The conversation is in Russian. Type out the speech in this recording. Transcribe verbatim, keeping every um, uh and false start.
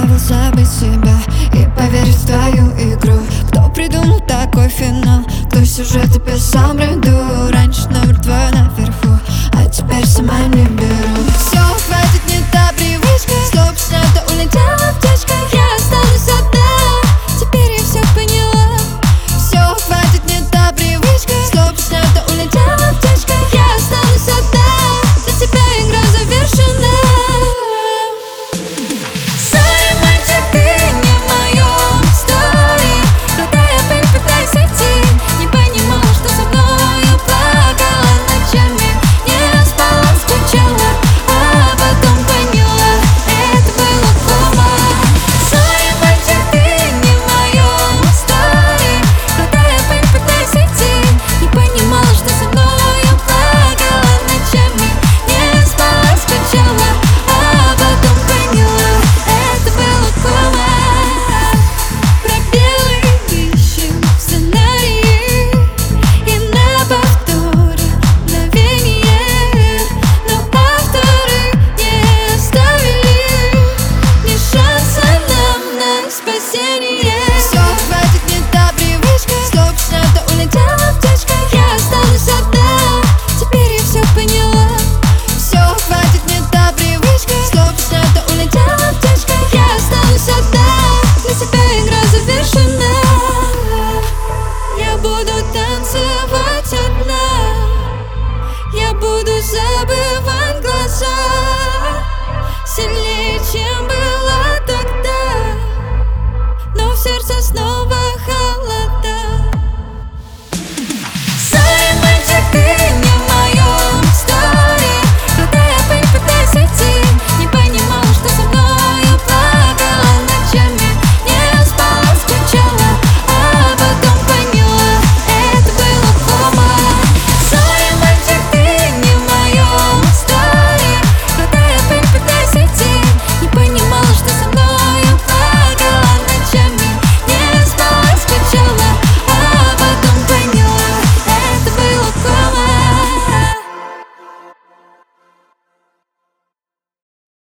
заставил забыть себя и поверить в твою игру? Кто придумал такой финал? Кто сюжеты писал в ряду? Раньше номер твой наверху, а теперь сама не беру. Все, хватит, не та привычка. Слов снято, улетела птичка. Я останусь одна, теперь я все поняла. Все, хватит, не та привычка. Слов снято, улетела птичка. Я останусь одна, для тебя игра завершена. Все, хватит, не та привычка. Слов снято, улетела птичка. Я останусь одна, теперь я все поняла. Все, хватит, не та привычка. Слов снято, улетела птичка. Я останусь одна, для тебя игра завершена. Я буду танцевать одна, я буду забывать глаза сильнее, чем